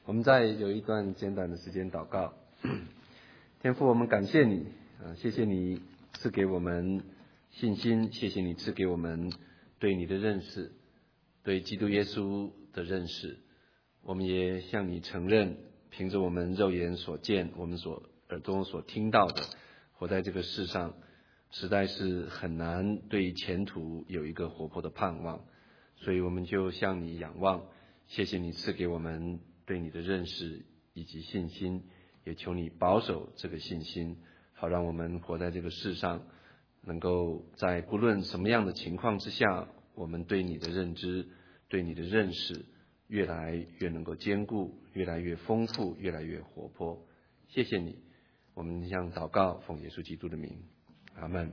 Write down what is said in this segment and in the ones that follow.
我们再有一段简短的时间祷告。天父，我们感谢你，谢谢你赐给我们信心，谢谢你赐给我们对你的认识，对基督耶稣的认识。我们也向你承认，凭着我们肉眼所见，我们耳中所听到的，活在这个世上，实在是很难对前途有一个活泼的盼望。所以我们就向你仰望，谢谢你赐给我们对你的认识以及信心，也求你保守这个信心，好让我们活在这个世上，能够在不论什么样的情况之下，我们对你的认知，对你的认识越来越能够坚固，越来越丰富，越来越活泼。谢谢你，我们向祷告奉耶稣基督的名，阿们。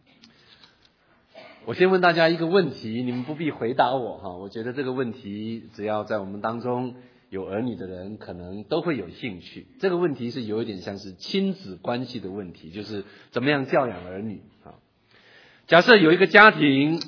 我先问大家一个问题，你们不必回答我哈。我觉得这个问题只要在我们当中有儿女的人，可能都会有兴趣。这个问题是有一点像是亲子关系的问题，就是怎么样教养儿女啊。假设有一个家庭，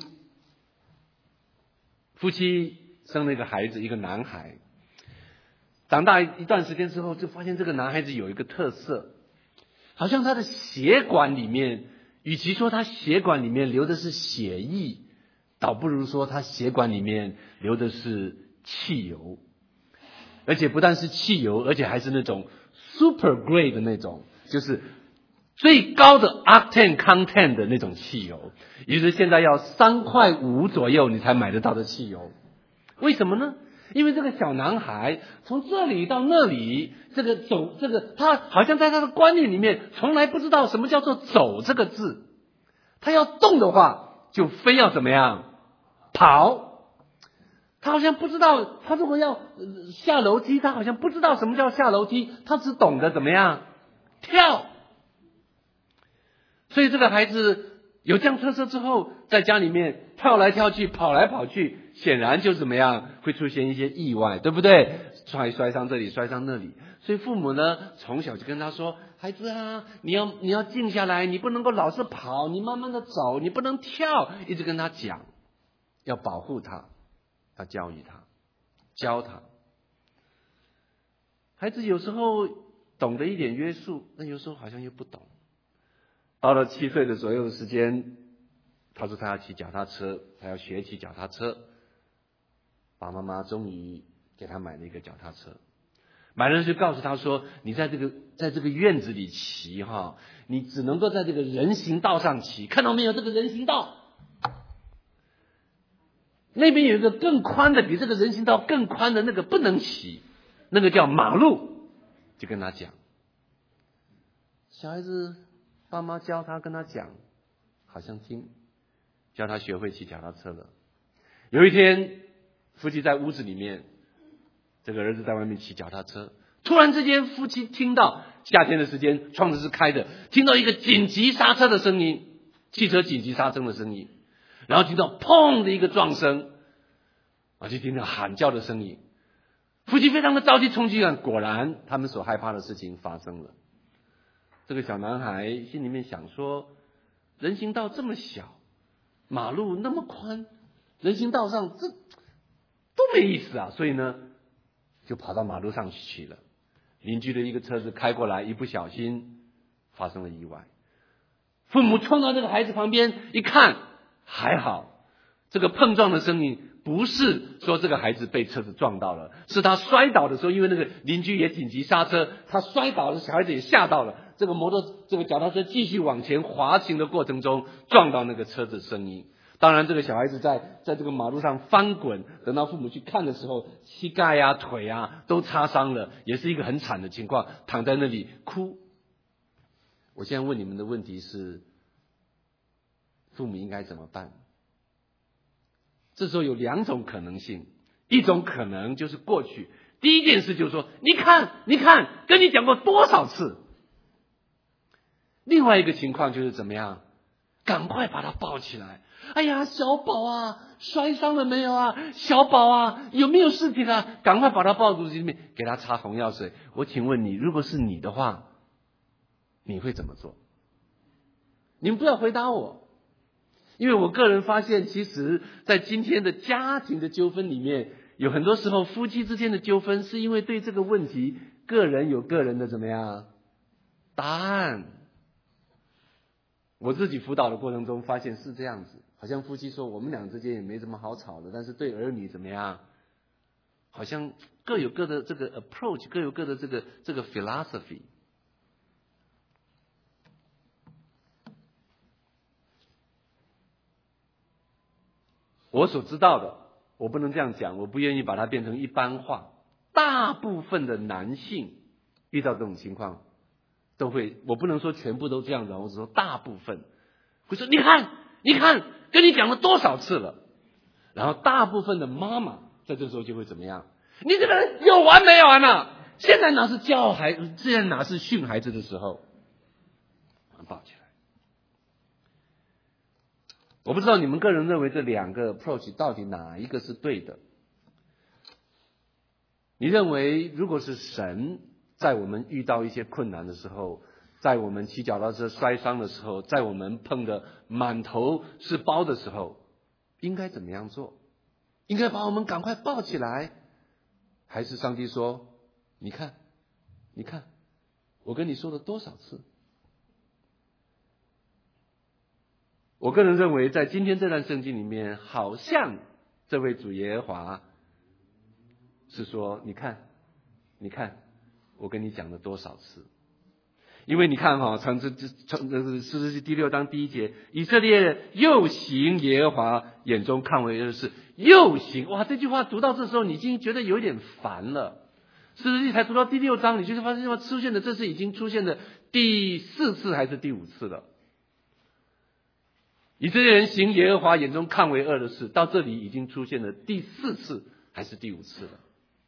夫妻生了一个孩子，一个男孩，长大一段时间之后，就发现这个男孩子有一个特色，好像他的血管里面，与其说他血管里面流的是血液，倒不如说他血管里面流的是汽油，而且不但是汽油，而且还是那种 super grade 的那种，就是最高的 octane content 的那种汽油，也就是现在要3.5块左右你才买得到的汽油。为什么呢？因为这个小男孩从这里到那里，他好像在他的观念里面从来不知道什么叫做走这个字。他要动的话，就非要怎么样跑。他好像不知道，他如果要下楼梯，他好像不知道什么叫下楼梯，他只懂得怎么样跳。所以这个孩子有这样特色之后，在家里面跳来跳去，跑来跑去，显然就怎么样会出现一些意外，对不对？摔伤这里，摔伤那里。所以父母呢，从小就跟他说，孩子啊，你要静下来，你不能够老是跑，你慢慢的走，你不能跳，一直跟他讲，要保护他，要教育他，教他。孩子有时候懂得一点约束，那有时候好像又不懂。到了7岁的左右的时间，他说他要骑脚踏车，他要学骑脚踏车。爸爸妈妈终于给他买了一个脚踏车，买了就告诉他说，你在这个院子里骑哈，你只能够在这个人行道上骑，看到没有？这个人行道那边有一个更宽的，比这个人行道更宽的那个不能骑，那个叫马路。就跟他讲，小孩子爸妈教他跟他讲，好像听，教他学会骑脚踏车了。有一天夫妻在屋子里面，这个儿子在外面骑脚踏车，突然之间夫妻听到，夏天的时间窗子是开的，听到一个紧急刹车的声音，汽车紧急刹车的声音，然后听到砰的一个撞声，就听到喊叫的声音。夫妻非常的着急冲去看，果然他们所害怕的事情发生了。这个小男孩心里面想说，人行道这么小，马路那么宽，人行道上这多没意思啊！所以呢，就跑到马路上去了。邻居的一个车子开过来，一不小心发生了意外。父母冲到这个孩子旁边一看，还好，这个碰撞的声音不是说这个孩子被车子撞到了，是他摔倒的时候，因为那个邻居也紧急刹车，他摔倒了，小孩子也吓到了。这个脚踏车继续往前滑行的过程中，撞到那个车子声音。当然这个小孩子在这个马路上翻滚，等到父母去看的时候，膝盖啊腿啊都擦伤了，也是一个很惨的情况，躺在那里哭。我现在问你们的问题是，父母应该怎么办？这时候有2种可能性，一种可能就是过去，第一件事就是说，你看跟你讲过多少次。另外一个情况就是怎么样，赶快把他抱起来，哎呀小宝啊，摔伤了没有啊？小宝啊，有没有事情啊？赶快把他抱住，里面给他擦红药水。我请问你，如果是你的话，你会怎么做？你们不要回答我，因为我个人发现，其实在今天的家庭的纠纷里面， 有很多时候夫妻之间的纠纷是因为对这个问题个人有个人的怎么样答案。我自己辅导的过程中发现是这样子，好像夫妻说我们俩之间也没什么好吵的，但是对儿女怎么样，好像各有各的这个 approach， 各有各的这个 philosophy。我所知道的，我不能这样讲，我不愿意把它变成一般化。大部分的男性遇到这种情况都会，我不能说全部都这样子，我只说大部分会说，你看跟你讲了多少次了。然后大部分的妈妈在这时候就会怎么样，你这个人有完没完啊，现在哪是教孩子，现在哪是训孩子的时候，抱起来。我不知道你们个人认为这两个 approach 到底哪一个是对的。你认为如果是神在我们遇到一些困难的时候，在我们骑脚踏车摔伤的时候，在我们碰得满头是包的时候，应该怎么样做？应该把我们赶快抱起来，还是上帝说，你看我跟你说了多少次？我个人认为在今天这段圣经里面，好像这位主耶和华是说，你看我跟你讲了多少次。因为你看从士师记第6章第1节，以色列又行耶和华眼中看为恶的事，又行。哇，这句话读到这时候你已经觉得有点烦了。士师记才读到第6章，你就发现出现的这是已经出现的第4次还是第5次了。以色列人行耶和华眼中看为恶的事，到这里已经出现了第4次还是第5次了。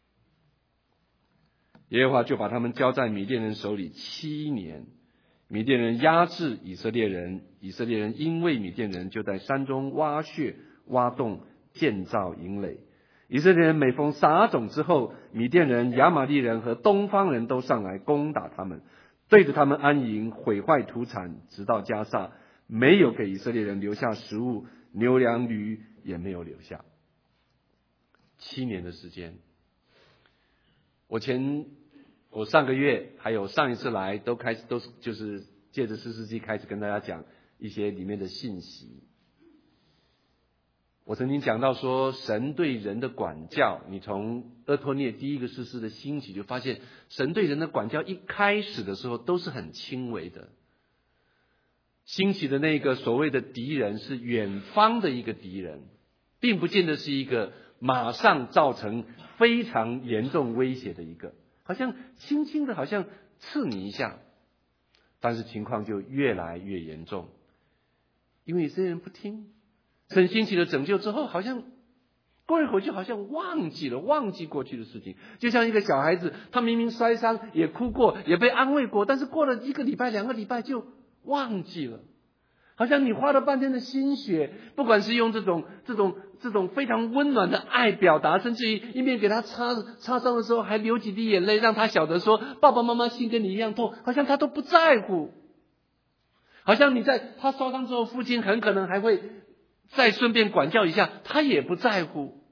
耶和华就把他们交在米甸人手里7年，米甸人压制以色列人，以色列人因为米甸人就在山中挖穴挖洞建造营垒。以色列人每逢撒种之后，米甸人、亚玛利人和东方人都上来攻打他们，对着他们安营，毁坏土产，直到迦萨，没有给以色列人留下食物，牛羊驴也没有留下。7年的时间。我上个月还有上一次来都就是借着士师记开始跟大家讲一些里面的信息。我曾经讲到说，神对人的管教，你从俄托涅第一个士师的兴起就发现，神对人的管教一开始的时候都是很轻微的。兴起的那个所谓的敌人是远方的一个敌人，并不见得是一个马上造成非常严重威胁的一个，好像轻轻的好像刺你一下，但是情况就越来越严重。因为以色列人不听，神兴起了拯救之后，好像过一会儿就好像忘记过去的事情。就像一个小孩子，他明明摔伤也哭过也被安慰过，但是过了1个礼拜2个礼拜就忘记了。好像你花了半天的心血，不管是用这种非常温暖的爱表达，甚至于一面给他擦伤的时候还流几滴眼泪，让他晓得说爸爸妈妈心跟你一样痛，好像他都不在乎。好像你在他烧伤之后，父亲很可能还会再顺便管教一下，他也不在乎。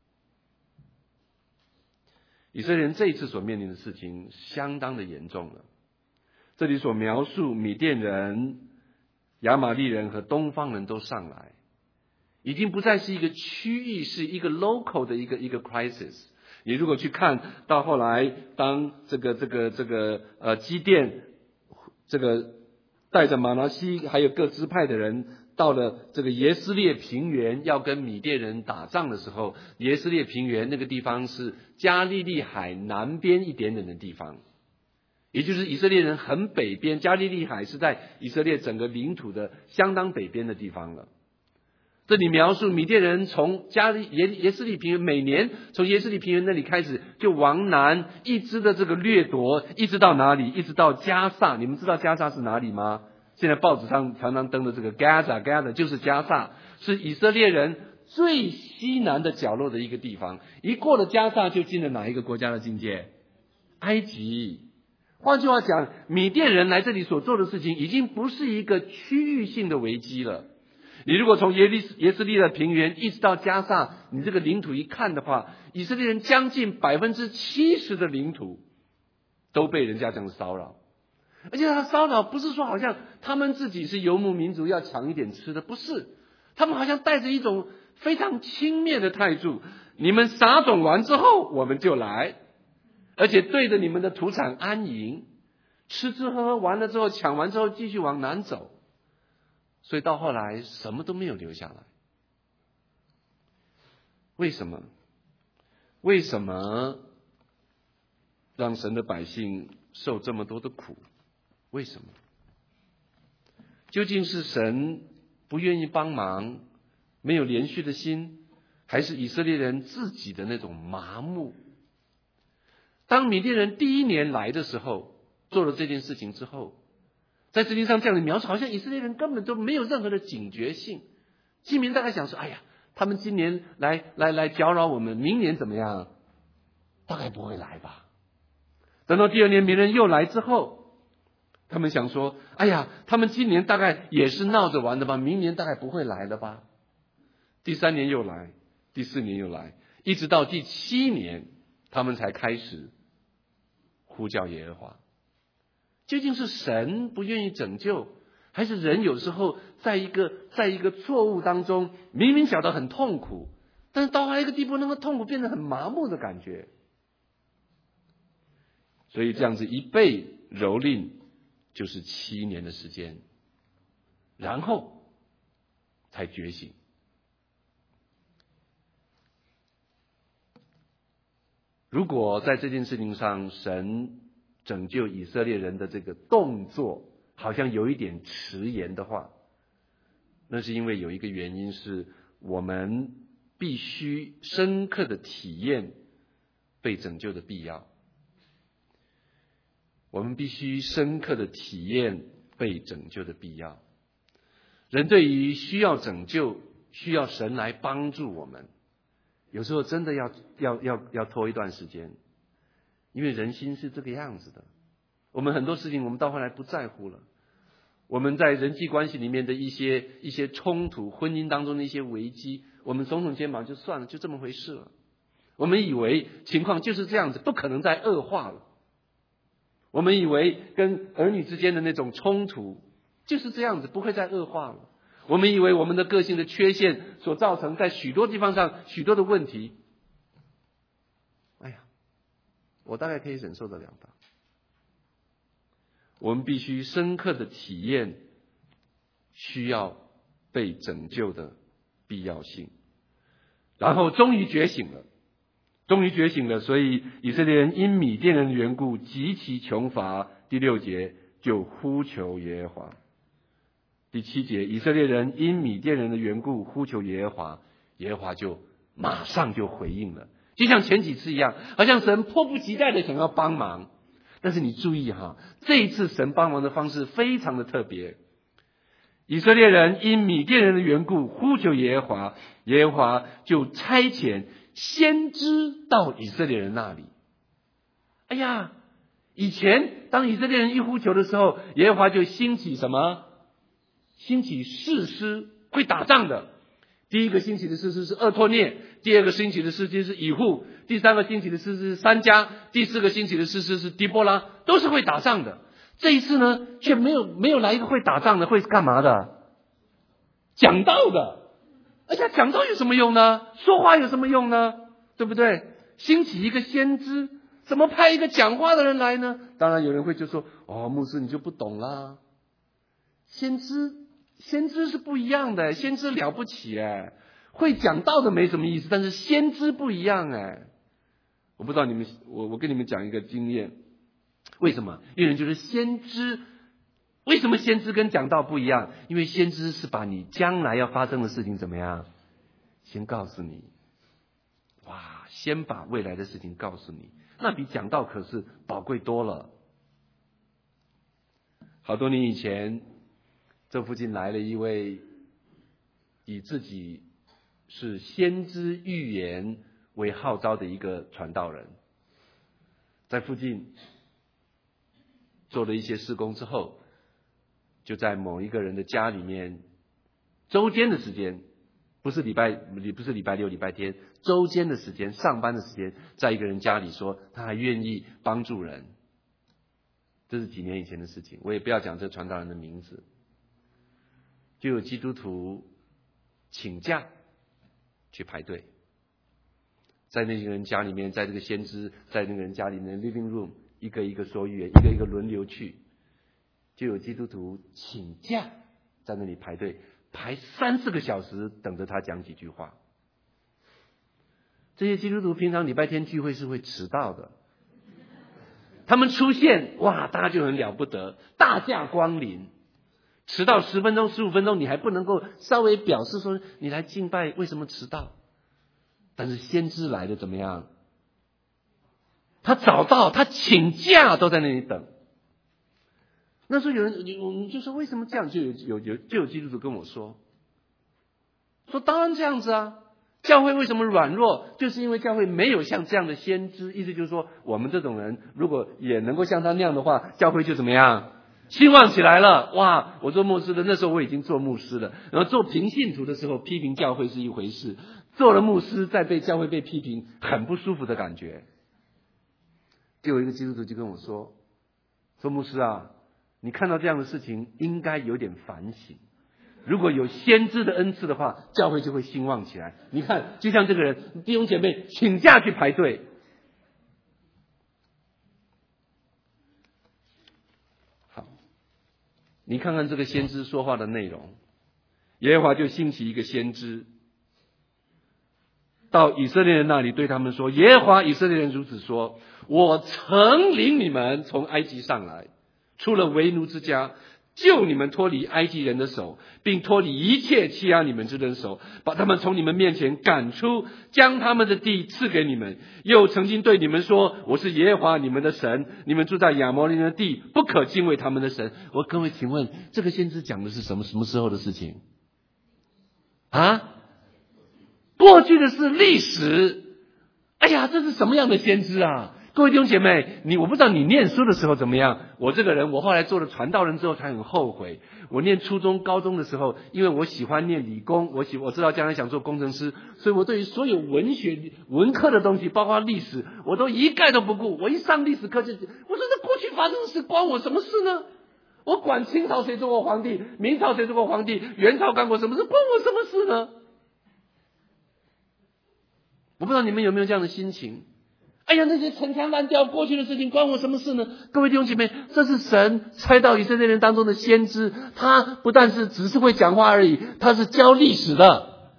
以色列人这一次所面临的事情相当的严重了。这里所描述米甸人、亚玛利人和东方人都上来，已经不再是一个区域，是一个 local 的一个 crisis。你如果去看到后来，当这个基甸带着玛拿西还有各支派的人到了这个耶斯列平原要跟米甸人打仗的时候，耶斯列平原那个地方是加利利海南边一点点的地方，也就是以色列人很北边，加利利海是在以色列整个领土的相当北边的地方了。这里描述米甸人从耶斯利平原，每年从耶斯利平原那里开始就往南一直的这个掠夺，一直到哪里？一直到加萨。你们知道加萨是哪里吗？现在报纸上常常登的这个 Gaza 就是加萨，是以色列人最西南的角落的一个地方。一过了加萨就进了哪一个国家的境界？埃及。换句话讲，米甸人来这里所做的事情已经不是一个区域性的危机了， 你如果从耶斯利的平原一直到加萨，你这个领土一看的话，以色列人将近70%的领土都被人家这样骚扰。而且他骚扰不是说好像他们自己是游牧民族要抢一点吃的，不是，他们好像带着一种非常轻蔑的态度，你们撒种完之后我们就来，而且对着你们的土产安营，吃吃喝喝完了之后，抢完之后继续往南走，所以到后来什么都没有留下来。为什么？为什么让神的百姓受这么多的苦？为什么？究竟是神不愿意帮忙，没有连续的心，还是以色列人自己的那种麻木？当缅甸人第一年来的时候，做了这件事情之后，在圣经上这样的描述，好像以色列人根本都没有任何的警觉性。居民大概想说，哎呀，他们今年来搅扰我们，明年怎么样？大概不会来吧。等到第二年别人又来之后，他们想说，哎呀，他们今年大概也是闹着玩的吧，明年大概不会来了吧。第3年又来，第4年又来，一直到第7年，他们才开始呼叫耶和华。究竟是神不愿意拯救，还是人有时候在一个错误当中，明明晓得很痛苦，但是到了一个地步，那个痛苦变得很麻木的感觉。所以这样子一被蹂躏，就是7年的时间，然后才觉醒。如果在这件事情上，神拯救以色列人的这个动作好像有一点迟延的话，那是因为有一个原因，是我们必须深刻的体验被拯救的必要。我们必须深刻的体验被拯救的必要。人对于需要拯救，需要神来帮助我们，有时候真的要拖一段时间，因为人心是这个样子的。我们很多事情我们到后来不在乎了，我们在人际关系里面的一些冲突，婚姻当中的一些危机，我们耸耸肩膀就算了，就这么回事了。我们以为情况就是这样子，不可能再恶化了。我们以为跟儿女之间的那种冲突就是这样子，不会再恶化了。我们以为我们的个性的缺陷所造成在许多地方上许多的问题，哎呀，我大概可以忍受得了吧。我们必须深刻的体验需要被拯救的必要性，然后终于觉醒了。所以以色列人因米甸人的缘故极其穷乏。第6节就呼求耶和华。第7节，以色列人因米甸人的缘故呼求耶和华，耶和华就马上就回应了，就像前几次一样，好像神迫不及待的想要帮忙。但是你注意哈，这一次神帮忙的方式非常的特别。以色列人因米甸人的缘故呼求耶和华，耶和华就差遣先知到以色列人那里。哎呀，以前当以色列人一呼求的时候，耶和华就兴起什么？兴起士师，会打仗的。第一个兴起的士师是厄托涅，第二个兴起的士师是以户，第3个兴起的士师是三家，第4个兴起的士师是狄波拉，都是会打仗的。这一次呢，却没有来一个会打仗的，会干嘛的？讲道的。而且讲道有什么用呢？说话有什么用呢？对不对？兴起一个先知，怎么派一个讲话的人来呢？当然有人会就说，牧师你就不懂啦。先知是不一样的，先知了不起哎，会讲道的没什么意思，但是先知不一样哎。我不知道你们，我跟你们讲一个经验，为什么？因为人就是先知。为什么先知跟讲道不一样？因为先知是把你将来要发生的事情怎么样，先告诉你。哇，先把未来的事情告诉你，那比讲道可是宝贵多了。好多年以前，这附近来了一位以自己是先知预言为号召的一个传道人，在附近做了一些事工之后，就在某一个人的家里面周间的时间，不是礼拜六、礼拜天，周间的时间，上班的时间，在一个人家里说他还愿意帮助人。这是几年以前的事情，我也不要讲这传道人的名字。就有基督徒请假去排队，在那些人家里面，在这个先知在那个人家里面的 living room， 一个一个说预言，一个一个轮流去，就有基督徒请假在那里排队，排3-4个小时等着他讲几句话。这些基督徒平常礼拜天聚会是会迟到的，他们出现，哇，大家就很了不得，大驾光临。迟到10分钟、15分钟，你还不能够稍微表示说你来敬拜为什么迟到？但是先知来的怎么样？他早到，他请假都在那里等。那时候有人，你就说为什么这样？就有基督徒跟我说当然这样子啊。教会为什么软弱？就是因为教会没有像这样的先知。意思就是说，我们这种人如果也能够像他那样的话，教会就怎么样？兴旺起来了。哇！我做牧师的那时候我已经做牧师了，然后做平信徒的时候批评教会是一回事，做了牧师再被教会被批评，很不舒服的感觉。就有一个基督徒就跟我说牧师啊，你看到这样的事情应该有点反省。如果有先知的恩赐的话，教会就会兴旺起来。你看，就像这个人，弟兄姐妹请假去排队。好，你看看这个先知说话的内容。耶和华就兴起一个先知，到以色列人那里对他们说：耶和华以色列人如此说，我曾领你们从埃及上来，出了为奴之家，救你们脱离埃及人的手，并脱离一切欺压你们之人手，把他们从你们面前赶出，将他们的地赐给你们。又曾经对你们说，我是耶和华你们的神，你们住在亚摩利人的地，不可敬畏他们的神。各位请问，这个先知讲的是什么时候的事情啊？过去的是历史。哎呀，这是什么样的先知啊？各位弟兄姐妹，我不知道你念书的时候怎么样。我这个人，我后来做了传道人之后才很后悔。我念初中、高中的时候，因为我喜欢念理工，我知道将来想做工程师，所以我对于所有文科的东西，包括历史，我都一概都不顾。我一上历史课就，我说这过去发生的事关我什么事呢？我管清朝谁做过皇帝，明朝谁做过皇帝，元朝干过什么事，关我什么事呢？我不知道你们有没有这样的心情。哎呀，那些陈腔滥调过去的事情关我什么事呢？各位弟兄姐妹，这是神差到以色列人当中的先知，他不但是只是会讲话而已，他是教历史的。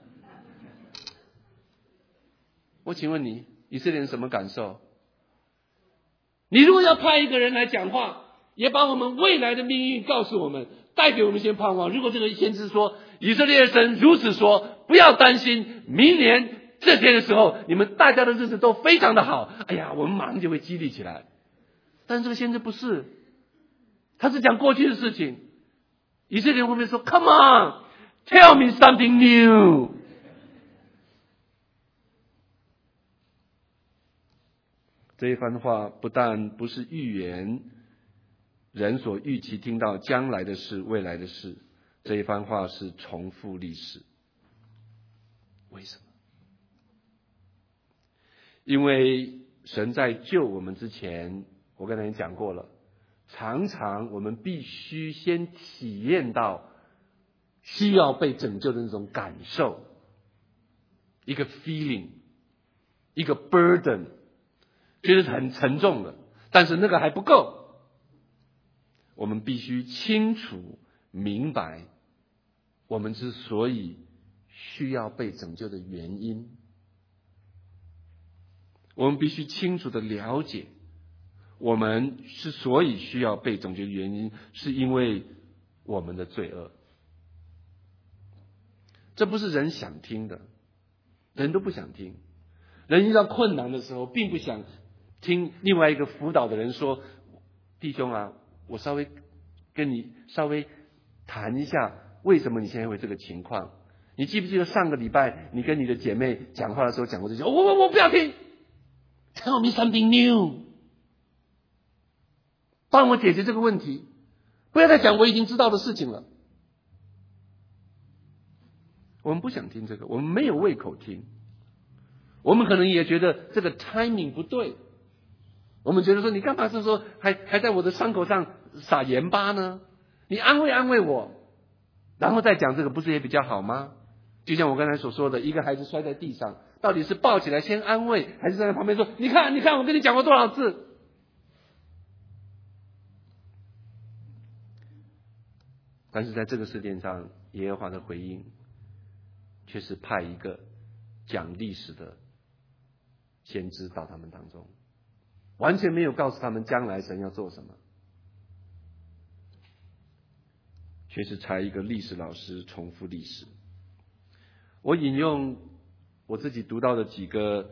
我请问你，以色列人什么感受？你如果要派一个人来讲话，也把我们未来的命运告诉我们，带给我们一些盼望。如果这个先知说，以色列神如此说，不要担心，明年这天的时候，你们大家的日子都非常的好，哎呀，我们马上就会激励起来。但是这个先知不是，他是讲过去的事情。以色列人会不会说 Come on, tell me something new？ 这一番话不但不是预言人所预期听到将来的事、未来的事，这一番话是重复历史。为什么？因为神在救我们之前，我跟大家讲过了，常常我们必须先体验到需要被拯救的那种感受，一个 feeling， 一个 burden， 觉得很沉重的，但是那个还不够，我们必须清楚明白我们之所以需要被拯救的原因。我们必须清楚的了解，我们之所以需要被拯救的原因，是因为我们的罪恶。这不是人想听的，人都不想听。人遇到困难的时候，并不想听另外一个辅导的人说：“弟兄啊，我稍微跟你谈一下，为什么你现在会这个情况？你记不记得上个礼拜你跟你的姐妹讲话的时候讲过这些？我不要听。Tell me something new， 帮我解决这个问题，不要再讲我已经知道的事情了。 我们不想听这个，我们没有胃口听。我们可能也觉得这个 timing 不对，我们觉得说你干嘛是说还在我的伤口上撒盐巴呢？你安慰我，然后再讲这个，不是也比较好吗？就像我刚才所说的，一个孩子摔在地上，到底是抱起来先安慰，还是站在旁边说你看我跟你讲过多少次？但是在这个事件上，耶和华的回应却是派一个讲历史的先知到他们当中，完全没有告诉他们将来神要做什么，却是差一个历史老师重复历史。我引用我自己读到的几个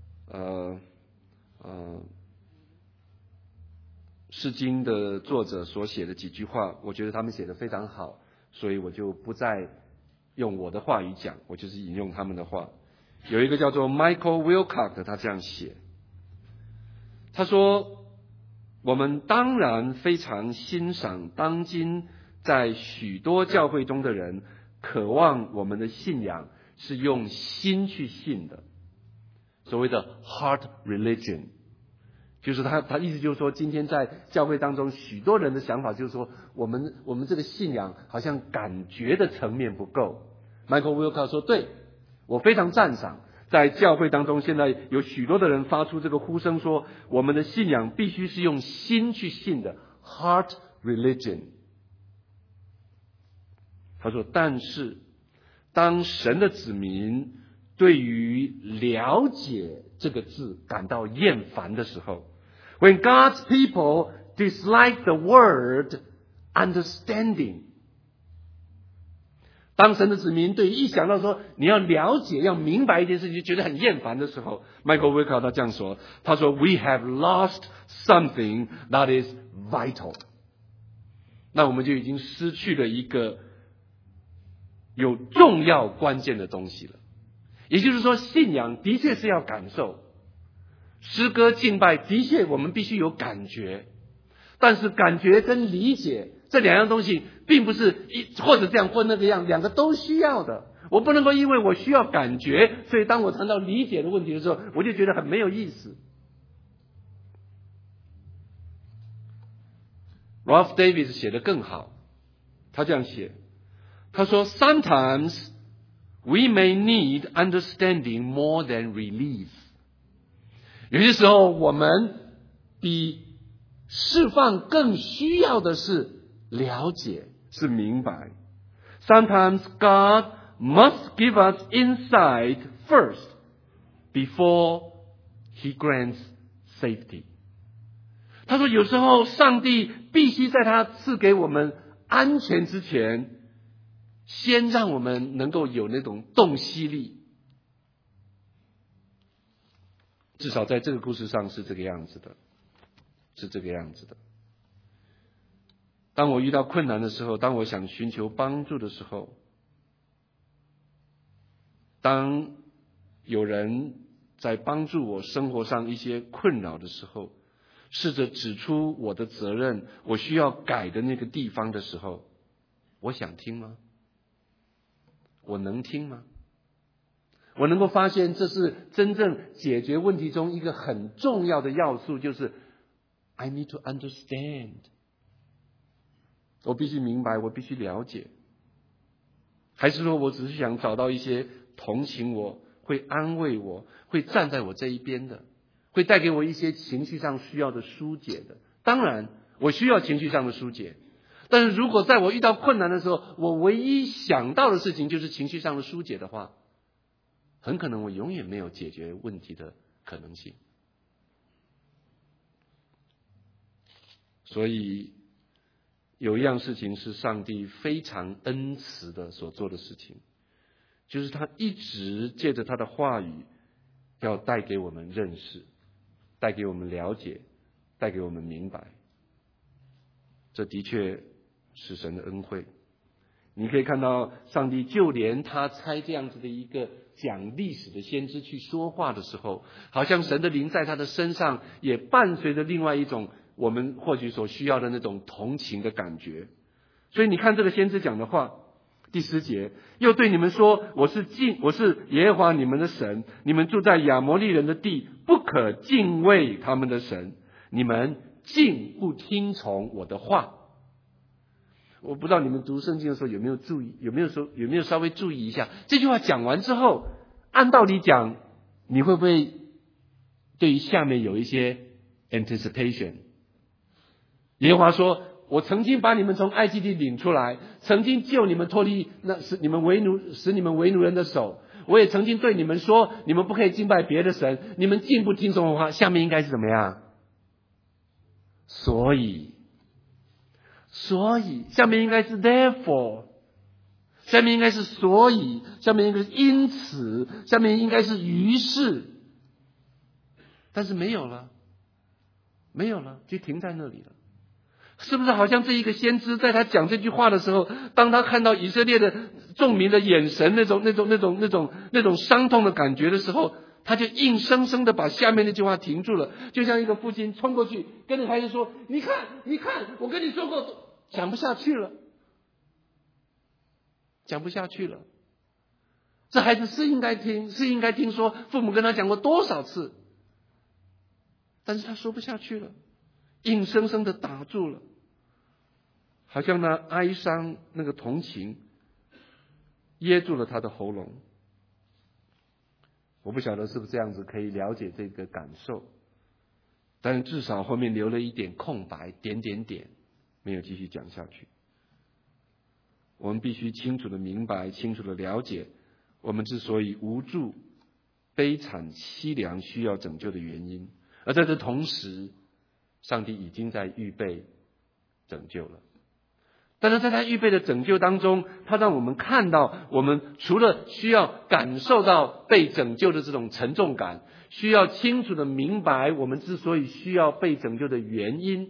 诗经的作者所写的几句话，我觉得他们写得非常好，所以我就不再用我的话语讲，我就是引用他们的话。有一个叫做 Michael Wilcock 他这样写，他说，我们当然非常欣赏当今在许多教会中的人渴望我们的信仰是用心去信的，所谓的 heart religion， 就是他意思就是说，今天在教会当中许多人的想法就是说，我们这个信仰好像感觉的层面不够。 Michael Wilcock 说，对，我非常赞赏，在教会当中现在有许多的人发出这个呼声说，我们的信仰必须是用心去信的 heart religion。 他说，但是当神的子民对于了解这个字感到厌烦的时候， when God's people dislike the word understanding， 当神的子民对于一想到说你要了解要明白一件事情就觉得很厌烦的时候， Michael Wilcock 他这样说，他说 We have lost something that is vital。 那我们就已经失去了一个有重要关键的东西了。也就是说，信仰的确是要感受，诗歌敬拜的确我们必须有感觉，但是感觉跟理解这两样东西并不是或者这样或那个样，两个都需要的。我不能够因为我需要感觉，所以当我谈到理解的问题的时候，我就觉得很没有意思。 Ralph Davis 写得更好，他这样写，他说 Sometimes we may need understanding more than relief。 有些时候我们比释放更需要的是了解，是明白。 Sometimes God must give us insight first before He grants safety。 他说有时候上帝必须在他赐给我们安全之前，先让我们能够有那种洞悉力。至少在这个故事上是这个样子的，是这个样子的。当我遇到困难的时候，当我想寻求帮助的时候，当有人在帮助我生活上一些困扰的时候，试着指出我的责任，我需要改的那个地方的时候，我想听吗？我能听吗？我能够发现这是真正解决问题中一个很重要的要素，就是 I need to understand。 我必须明白，我必须了解。还是说我只是想找到一些同情我，会安慰我，会站在我这一边的，会带给我一些情绪上需要的疏解的。当然我需要情绪上的疏解，但是如果在我遇到困难的时候，我唯一想到的事情就是情绪上的疏解的话，很可能我永远没有解决问题的可能性。所以有一样事情是上帝非常恩慈的所做的事情，就是他一直借着他的话语要带给我们认识，带给我们了解，带给我们明白。这的确是神的恩惠。你可以看到上帝就连他差这样子的一个讲历史的先知去说话的时候，好像神的灵在他的身上也伴随着另外一种我们或许所需要的那种同情的感觉。所以你看这个先知讲的话， 第10节，又对你们说，我是耶和华你们的神，你们住在亚摩利人的地，不可敬畏他们的神，你们竟不听从我的话。我不知道你们读圣经的时候有没有稍微注意一下，这句话讲完之后，按道理讲，你会不会对于下面有一些 anticipation？ 耶和华说，我曾经把你们从埃及地领出来，曾经救你们脱离使你们为奴人的手，我也曾经对你们说，你们不可以敬拜别的神，你们竟不听从我话。下面应该是怎么样？所以下面应该是 therefore， 下面应该是所以，下面应该是因此，下面应该是于是，但是没有了，就停在那里了。是不是好像这一个先知在他讲这句话的时候，当他看到以色列的众民的眼神那种伤痛的感觉的时候，他就硬生生的把下面那句话停住了，就像一个父亲冲过去跟着孩子说，你看我跟你说过，讲不下去了。这孩子是应该听说父母跟他讲过多少次，但是他说不下去了，硬生生的打住了，好像那哀伤那个同情噎住了他的喉咙。我不晓得是不是这样子可以了解这个感受，但是至少后面留了一点空白，点，没有继续讲下去。我们必须清楚的明白，清楚的了解，我们之所以无助、悲惨、凄凉，需要拯救的原因。而在这同时，上帝已经在预备拯救了。但是在他预备的拯救当中，他让我们看到，我们除了需要感受到被拯救的这种沉重感，需要清楚的明白我们之所以需要被拯救的原因，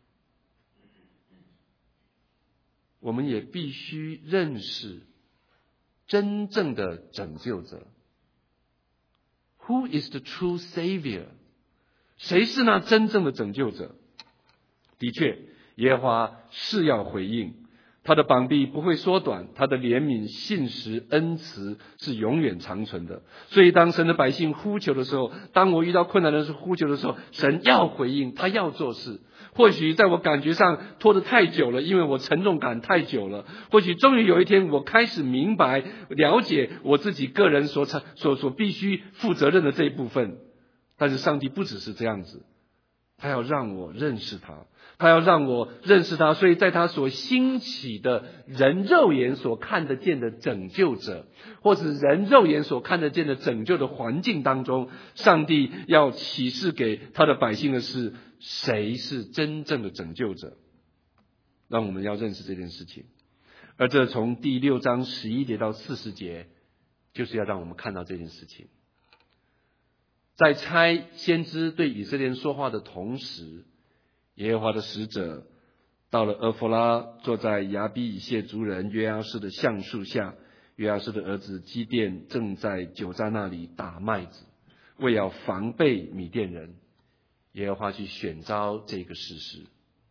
我们也必须认识真正的拯救者。 Who is the true Savior？ 谁是那真正的拯救者？的确，耶和华是要回应，他的膀臂不会缩短，他的怜悯、信实、恩慈是永远长存的。所以当神的百姓呼求的时候，当我遇到困难的时候呼求的时候，神要回应，他要做事。或许在我感觉上拖得太久了，因为我沉重感太久了，或许终于有一天我开始明白了解我自己个人所必须负责任的这一部分。但是上帝不只是这样子，他要让我认识他，所以在他所兴起的人肉眼所看得见的拯救者，或是人肉眼所看得见的拯救的环境当中，上帝要启示给他的百姓的是，谁是真正的拯救者，让我们要认识这件事情。而这从第6章11节到40节，就是要让我们看到这件事情。在差先知对以色列人说话的同时，耶和华的使者到了俄弗拉，坐在亚比以谢族人约阿施的橡树下。约阿施的儿子基甸正在酒榨那里打麦子，为要防备米甸人。耶和华去选召这个士师。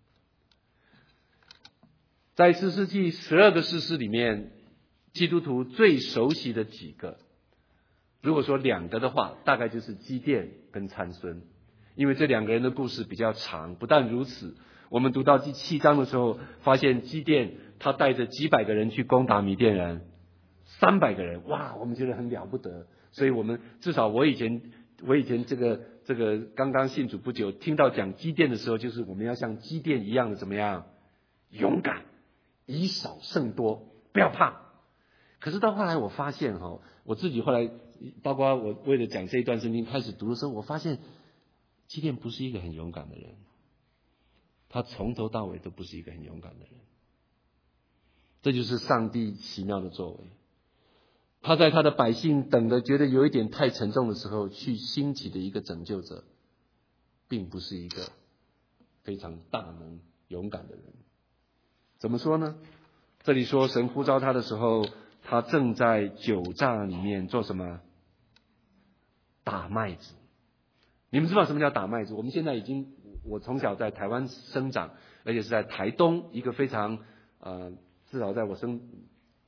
在士师记12个士师里面，基督徒最熟悉的几个，如果说2个的话，大概就是基甸跟参孙，因为这2个人的故事比较长。不但如此，我们读到第7章的时候，发现基甸他带着几百个人去攻打米甸人，300个人，哇，我们觉得很了不得。所以我们至少我以前这个刚刚信主不久，听到讲基甸的时候，就是我们要像基甸一样的怎么样，勇敢，以少胜多，不要怕。可是到后来我发现我自己后来包括我为了讲这一段圣经开始读的时候，我发现基甸不是一个很勇敢的人，他从头到尾都不是一个很勇敢的人。这就是上帝奇妙的作为，他在他的百姓等的觉得有一点太沉重的时候，去兴起的一个拯救者，并不是一个非常大能勇敢的人。怎么说呢？这里说神呼召他的时候，他正在酒榨里面做什么？打麦子。你们知道什么叫打麦子？我们现在我从小在台湾生长，而且是在台东一个非常至少在我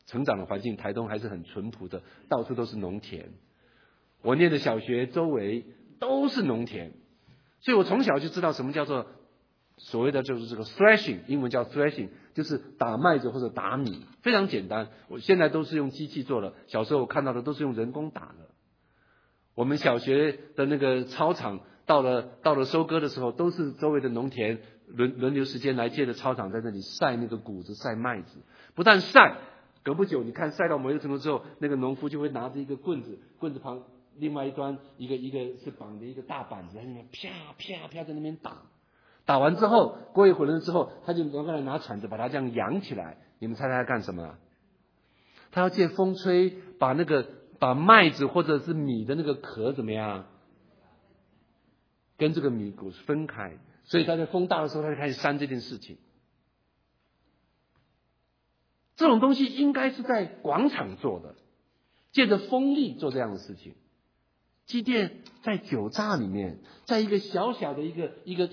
成长的环境，台东还是很淳朴的，到处都是农田。我念的小学周围都是农田，所以我从小就知道什么叫做所谓的就是这个 threshing， 英文叫 threshing， 就是打麦子或者打米，非常简单。我现在都是用机器做了，小时候我看到的都是用人工打的。我们小学的那个操场，到了收割的时候，都是周围的农田轮流时间来借着操场在那里晒那个谷子、晒麦子。不但晒，隔不久你看晒到某一个程度之后，那个农夫就会拿着一个棍子，棍子旁另外一端一个是绑着一个大板子，在那边啪啪啪在那边打。打完之后，过一会儿之后，他就拿铲子把它这样扬起来。你们猜他干什么？他要借风吹，把麦子或者是米的那个壳怎么样，跟这个米谷分开。所以他在风大的时候，他就开始扇这件事情。这种东西应该是在广场做的，借着风力做这样的事情。基甸在酒榨里面，在一个小小的一个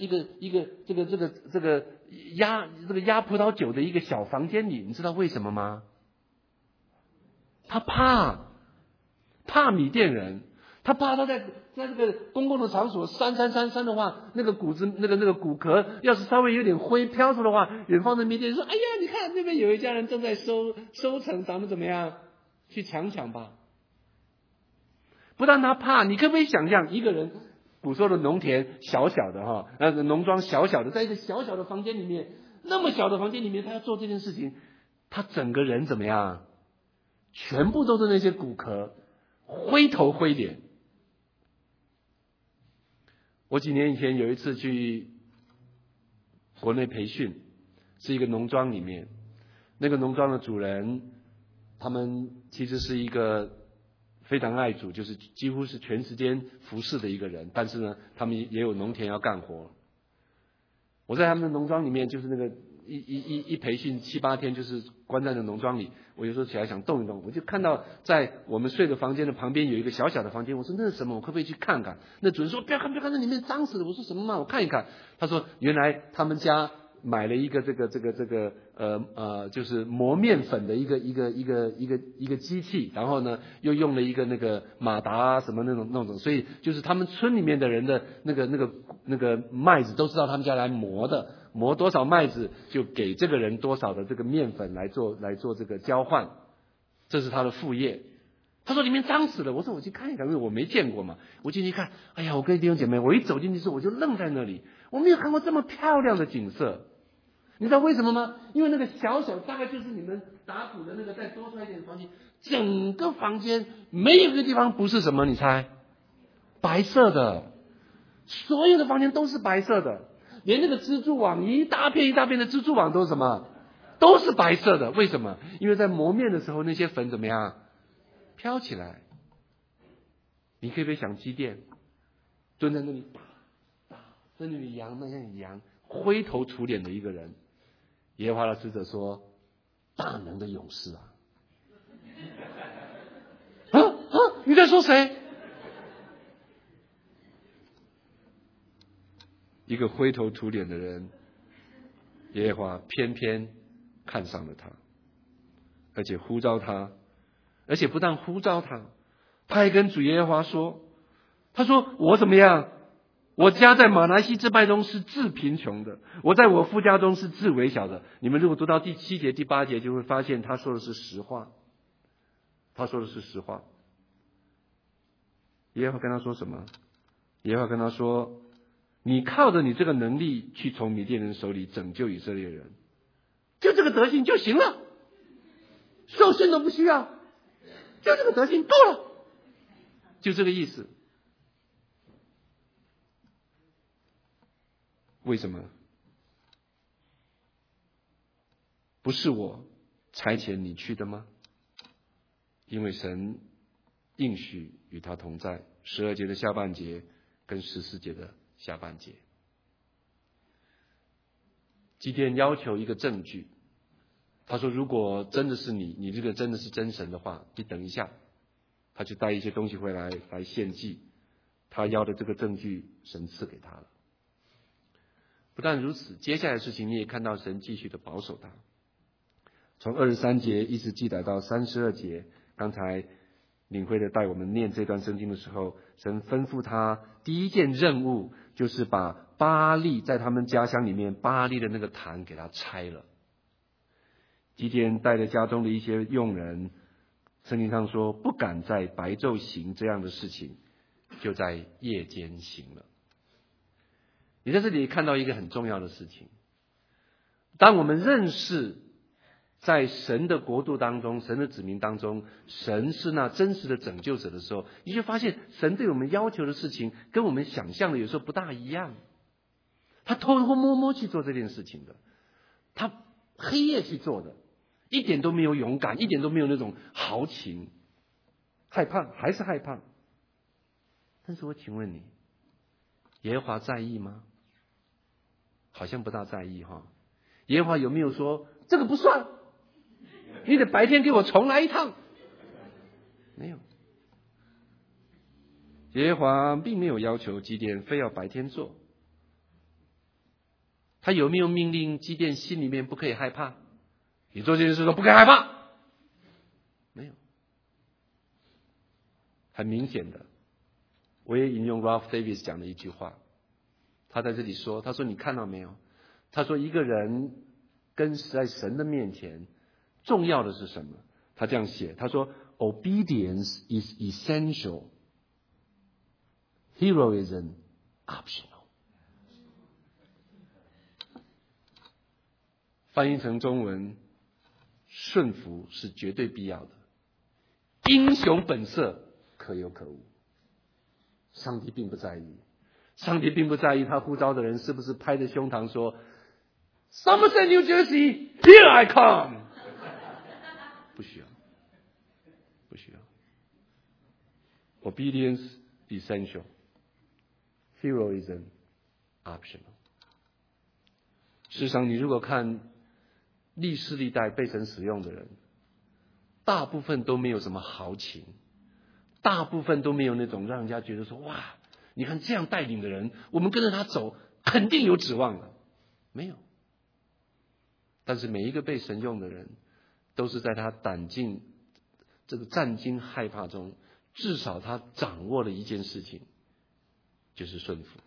压葡萄酒的一个小房间里，你知道为什么吗？他怕米甸人，他怕他在这个公共的场所扇的话，那个谷子那个谷壳要是稍微有点灰飘出的话，远方的米甸人说：“哎呀，你看那边有一家人正在收成，咱们怎么样去抢吧？”不但他怕，你可不可以想象一个人古时候的农田小小的哈，农庄小小的，在一个小小的房间里面，那么小的房间里面，他要做这件事情，他整个人怎么样？全部都是那些骨壳，灰头灰脸。我几年以前有一次去国内培训，是一个农庄里面，那个农庄的主人，他们其实是一个非常爱主，就是几乎是全时间服侍的一个人，但是呢，他们也有农田要干活。我在他们的农庄里面，就是那个一培训7、8天，就是关在那农庄里。我有时候起来想动一动，我就看到在我们睡的房间的旁边有一个小小的房间。我说那是什么？我可不可以去看看？那主人说不要看，那里面脏死了。我说什么嘛？我看一看。他说原来他们家买了一个就是磨面粉的一个机器，然后呢又用了一个那个马达什么那种，所以就是他们村里面的人的那个麦子都是到他们家来磨的，磨多少麦子就给这个人多少的这个面粉来做这个交换，这是他的副业。他说里面脏死了，我说我去看一看，因为我没见过嘛。我进去看，哎呀，我跟弟兄姐妹，我一走进去之后我就愣在那里，我没有看过这么漂亮的景色。你知道为什么吗？因为那个小大概就是你们打鼓的那个再多出来一点的房间，整个房间没有一个地方不是什么，你猜？白色的，所有的房间都是白色的，连那个蜘蛛网一大片的蜘蛛网都是什么？都是白色的。为什么？因为在磨面的时候那些粉怎么样？飘起来。你可以不可以想基甸蹲在那里打在那里扬那样扬，灰头土脸的一个人。耶和华的使者说：大能的勇士啊！你在说谁？一个灰头土脸的人，耶和华偏偏看上了他，而且呼召他，而且不但呼召他，他还跟主耶和华说：他说我怎么样？我家在马拿西支派中是至贫穷的，我在我父家中是至微小的。你们如果读到第7节、第8节，就会发现他说的是实话。他说的是实话。耶和华跟他说什么？耶和华跟他说：你靠着你这个能力去从米甸人手里拯救以色列人，就这个德行就行了，受训都不需要，就这个德行够了，就这个意思。为什么？不是我差遣你去的吗？因为神应许与他同在。12节的下半节跟14节的下半节，基甸要求一个证据。他说如果真的是你这个真的是真神的话，你等一下。他就带一些东西回来献祭。他要的这个证据神赐给他了。不但如此，接下来的事情你也看到神继续的保守他。 从23节一直记载到32节。刚才领会的带我们念这段圣经的时候，神吩咐他第一件任务就是把巴力在他们家乡里面巴力的那个坛给他拆了。基甸带着家中的一些佣人，圣经上说不敢在白昼行这样的事情，就在夜间行了。你在这里看到一个很重要的事情，当我们认识在神的国度当中，神的子民当中，神是那真实的拯救者的时候，你就发现神对我们要求的事情跟我们想象的有时候不大一样。他偷偷摸摸去做这件事情的，他黑夜去做的，一点都没有勇敢，一点都没有那种豪情，害怕还是害怕。但是我请问你，耶和华在意吗？好像不大在意哈。耶和华有没有说这个不算，你得白天给我重来一趟？没有。耶和华并没有要求基甸非要白天做。他有没有命令基甸心里面不可以害怕？你做这件事都不可以害怕？没有。很明显的，我也引用 Ralph Davis 讲的一句话，他在这里说，他说你看到没有？他说一个人跟在神的面前重要的是什么？他这样写，他说 Obedience is essential, heroism optional。翻译成中文，顺服是绝对必要的，英雄本色可有可无。上帝并不在意，上帝并不在意他呼召的人是不是拍着胸膛说 Somerset New Jersey here I come。 不需要，不需要。 Obedience essential, heroism optional。 事实上你如果看历世历代被神使用的人，大部分都没有什么豪情，大部分都没有那种让人家觉得说哇，你看这样带领的人，我们跟着他走肯定有指望的，没有。但是每一个被神用的人，都是在他胆惊这个战惊害怕中，至少他掌握了一件事情，就是顺服。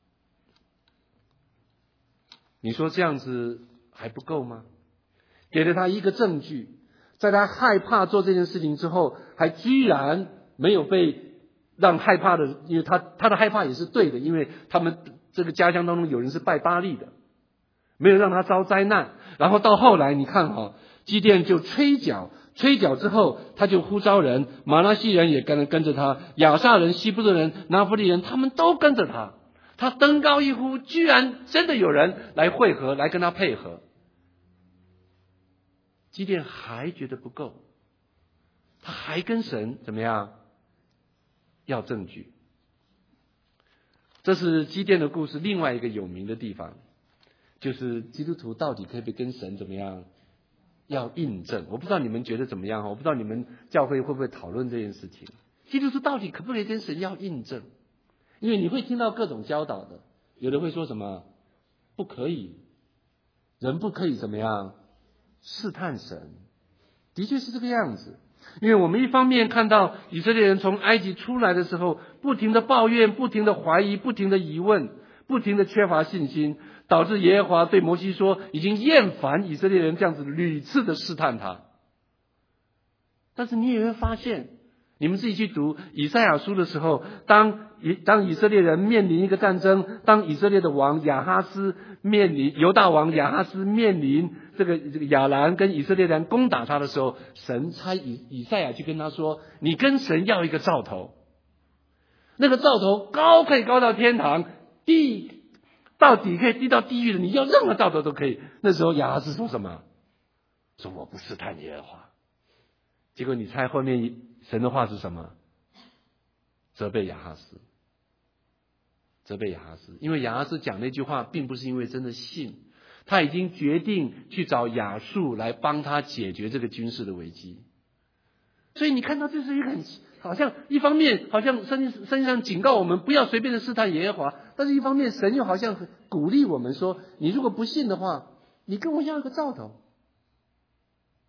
你说这样子还不够吗？给了他一个证据，在他害怕做这件事情之后，还居然没有被让害怕的，因为他的害怕也是对的，因为他们这个家乡当中有人是拜巴力的，没有让他遭灾难。然后到后来你看基甸就吹角之后，他就呼召人，玛拿西人也跟着他，亚萨人、西布伦人、拿弗利人，他们都跟着他。他登高一呼，居然真的有人来会合，来跟他配合。基甸还觉得不够，他还跟神怎么样？要证据。这是基甸的故事另外一个有名的地方，就是基督徒到底可不可以跟神怎么样？要印证。我不知道你们觉得怎么样，我不知道你们教会会不会讨论这件事情。基督徒到底可不可以跟神要印证？因为你会听到各种教导的，有的会说什么不可以，人不可以怎么样试探神。的确是这个样子。因为我们一方面看到以色列人从埃及出来的时候，不停的抱怨，不停的怀疑，不停的疑问，不停的缺乏信心，导致耶和华对摩西说，已经厌烦以色列人这样子屡次的试探他。但是你也会发现，你们自己去读以赛亚书的时候，当以色列人面临一个战争，当以色列的王亚哈斯面临犹大王亚哈斯面临这个亚兰跟以色列人攻打他的时候，神差以赛亚去跟他说，你跟神要一个兆头，那个兆头高可以高到天堂，低到底可以低到地狱的，你要任何兆头都可以。那时候亚哈斯说什么？说我不试探耶和华。结果你猜后面神的话是什么？责备亚哈斯，责备亚哈斯。因为亚哈斯讲那句话并不是因为真的信，他已经决定去找亚述来帮他解决这个军事的危机。所以你看到这是一个好像一方面好像圣经上警告我们不要随便的试探耶和华，但是一方面神又好像鼓励我们说，你如果不信的话，你跟我要一个兆头。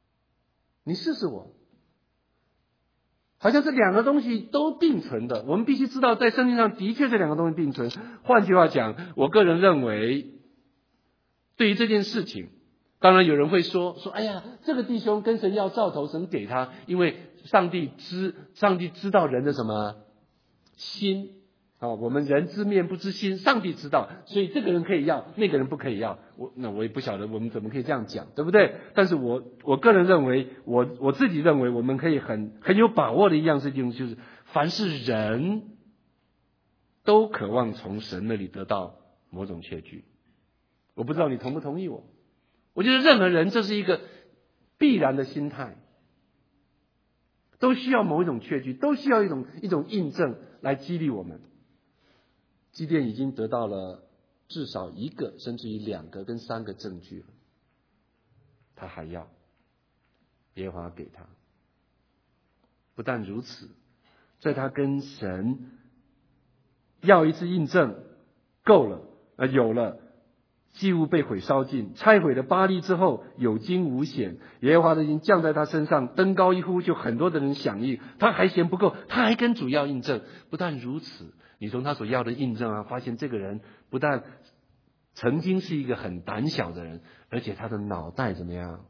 你试试我。好像这两个东西都并存的，我们必须知道在圣经上的确这两个东西并存。换句话讲，我个人认为对于这件事情，当然有人会说哎呀，这个弟兄跟神要兆头，神给他，因为上帝知道人的什么心我们人知面不知心，上帝知道，所以这个人可以要，那个人不可以要。我也不晓得我们怎么可以这样讲，对不对？但是我个人认为，我自己认为，我们可以很有把握的一样事情，就是凡是人都渴望从神那里得到某种确据。我不知道你同不同意我？我觉得任何人这是一个必然的心态，都需要某一种确据，都需要一种印证来激励我们。基甸已经得到了至少一个甚至于2个跟3个证据了，他还要耶和华给他。不但如此，在他跟神要一次印证够了有了，祭物被毁烧尽，拆毁了巴力之后有惊无险，耶和华的灵降在他身上，登高一呼，就很多的人响应。他还嫌不够，他还跟主要印证。不但如此，你从他所要的印证发现这个人不但曾经是一个很胆小的人，而且他的脑袋怎么样？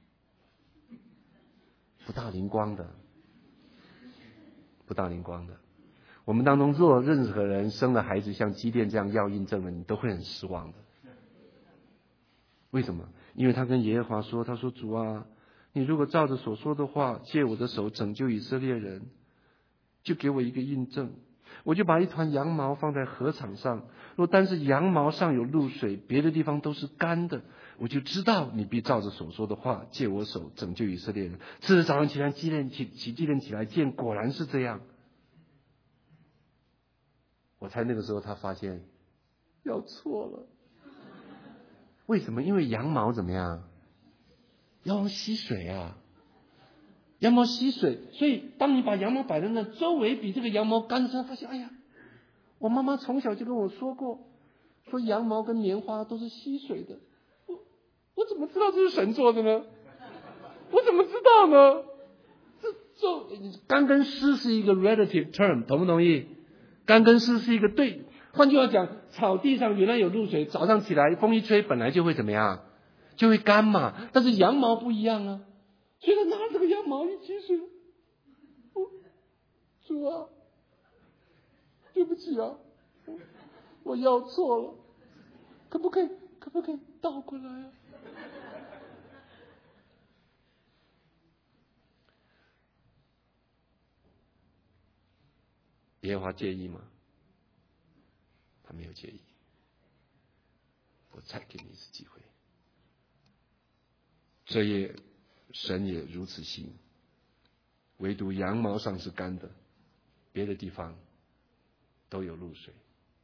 不大灵光的。我们当中若任何人生了孩子像基甸这样要印证的，你都会很失望的。为什么？因为他跟耶和华说，他说主啊，你如果照着所说的话，借我的手拯救以色列人，就给我一个印证。我就把一团羊毛放在禾场上，若但是羊毛上有露水，别的地方都是干的，我就知道你必照着所说的话，借我手拯救以色列人。次日早上起来祭奠起来，见果然是这样。我猜那个时候他发现要错了。为什么？因为羊毛怎么样？羊毛吸水羊毛吸水，所以当你把羊毛摆在那周围比这个羊毛干身，发现哎呀，我妈妈从小就跟我说过，说羊毛跟棉花都是吸水的。我怎么知道这是神做的呢？我怎么知道呢？这干跟湿是一个 relative term， 同不同意？干跟湿是一个对。换句话讲，草地上原来有露水，早上起来风一吹，本来就会怎么样？就会干嘛。但是羊毛不一样所以他拿这个羊毛一起水，主啊，对不起我要错了，可不可以倒过来耶和华介意吗？他没有介意。我再给你一次机会。这夜神也如此行，唯独羊毛上是干的，别的地方都有露水。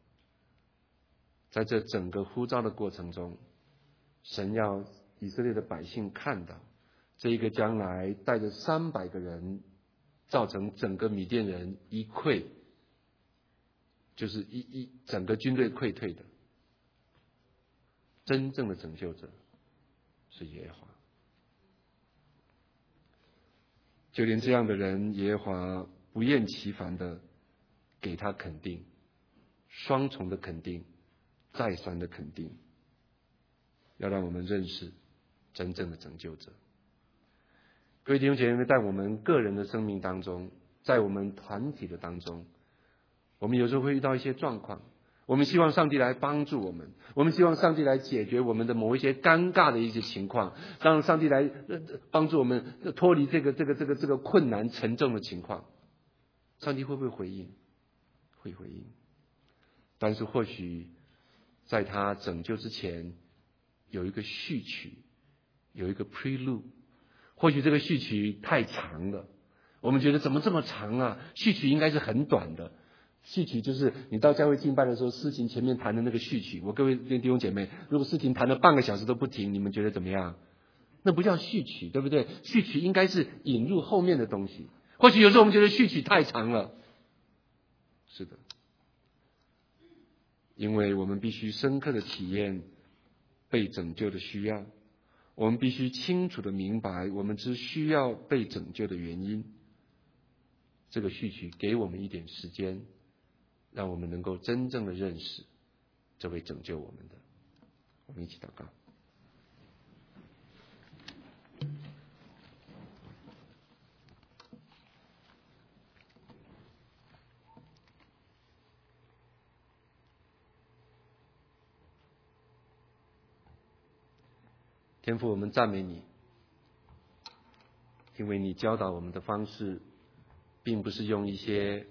在这整个呼召的过程中，神要以色列的百姓看到，这一个将来带着300个人，造成整个米甸人一溃，就是整个军队溃退的，真正的拯救者是耶和华。就连这样的人，耶和华不厌其烦的给他肯定，双重的肯定，再三的肯定，要让我们认识真正的拯救者。各位弟兄姐妹，在我们个人的生命当中，在我们团体的当中，我们有时候会遇到一些状况，我们希望上帝来帮助我们，我们希望上帝来解决我们的某一些尴尬的一些情况，让上帝来帮助我们脱离这个困难沉重的情况。上帝会不会回应？会回应。但是或许在他拯救之前有一个序曲，有一个 prelude， 或许这个序曲太长了，我们觉得怎么这么长序曲应该是很短的。序曲就是你到教会敬拜的时候，诗琴前面弹的那个序曲。各位弟兄姐妹，如果诗琴弹了半个小时都不停，你们觉得怎么样？那不叫序曲，对不对？序曲应该是引入后面的东西。或许有时候我们觉得序曲太长了，是的，因为我们必须深刻的体验被拯救的需要， 我们必须清楚的明白我们只需要被拯救的原因。这个序曲给我们一点时间，让我们能够真正的认识这位拯救我们的。我们一起祷告。天父，我们赞美你，因为你教导我们的方式并不是用一些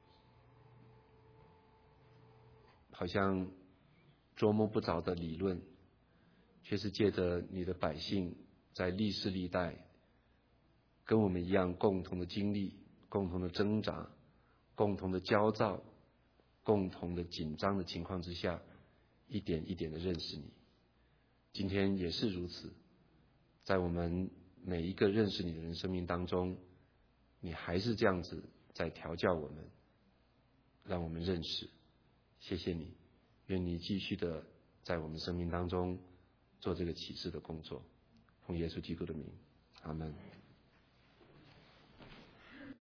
好像捉摸不着的理论，却是借着你的百姓在历世历代跟我们一样共同的经历、共同的挣扎、共同的焦躁、共同的紧张的情况之下，一点一点的认识你。今天也是如此，在我们每一个认识你的人生命当中，你还是这样子在调教我们，让我们认识。谢谢你，愿你继续的在我们生命当中做这个启示的工作。奉耶稣基督的名，阿们。